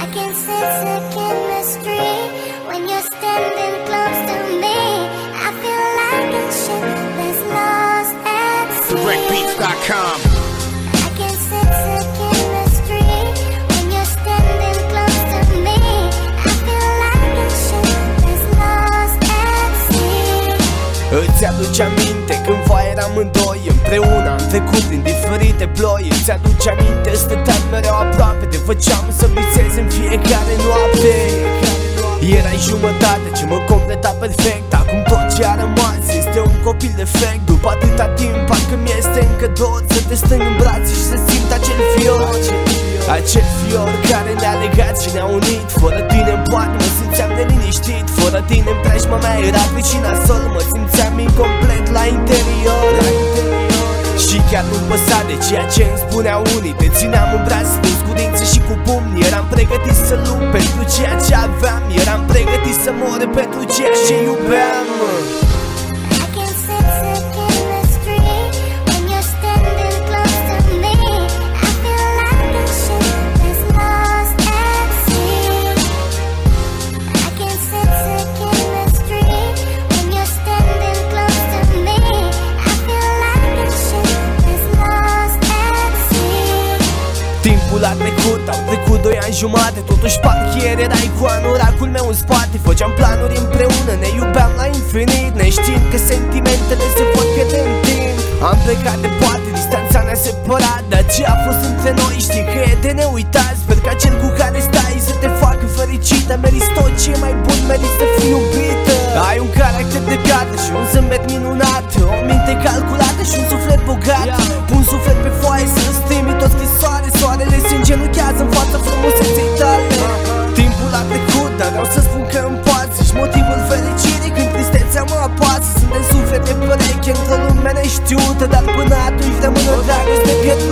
can sense the chemistry when you're standing close to me. I feel like a ship that's lost at sea. DirectBeats.com. I can sense the chemistry when you're standing close to me. I feel like a ship that's lost at sea. Îți aduce aminte când voi eram amândoi împreună, am trecut prin diferite ploi. Îți aduce aminte, stăteam mereu aproape, te făceam să visezi în fiecare noapte. Erai jumătate ce mă completa perfect. Acum tot ce a rămas este un copil defect. După atâta timp parcă mi-este încă dor să te strâng în brațe și să simt acel fior. Acel fior care ne-a legat și ne-a unit. Fără tine în poate mă simțeam neliniștit. Fără tine în preajma mea era pricina sol. Mă simțeam incomplet la interior. Și chiar nu păsa de ceea ce îmi spuneau unii. Te țineam în brațe, strâns cu dinții și cu pumni. Eram pregătit să lupt pentru ceea ce aveam. Eram pregătit să mor pentru ceea ce iubeam. I can sense the chemistry when you're standing close to me. I feel like a ship that's lost at sea. I can sense the chemistry when you're standing close to me. I feel like a ship that's lost at sea. Timpul a trecut, au trecut 2 ani jumate. Totuși parcă ieri erai cu anoracul meu în spate. Făceam planuri împreună, ne iubeam la infinit, neștiind că sentimentele se pot pierde în timp. Am plecat departe, distanța ne-a separat, dar ce a fost între noi știi că e de neuitat. Sper ca cel cu care stai să te facă fericită. Meriți tot ce e mai bun, meriți să fii iubită. Ai un caracter de gata și un zâmbet minunat, o minte calculată și un suflet bogat. Pun suflet pe foaie să-ți trimit o scrisoare. Soarele se îngenuchează în fața frumuseței tale. Timpul a trecut, dar vreau să spun că îmi poate. Ești motivul fericirii când tristețea mă apasă. Suntem suflete pereche într-o lume neștiută, dar până atunci rămân o dragoste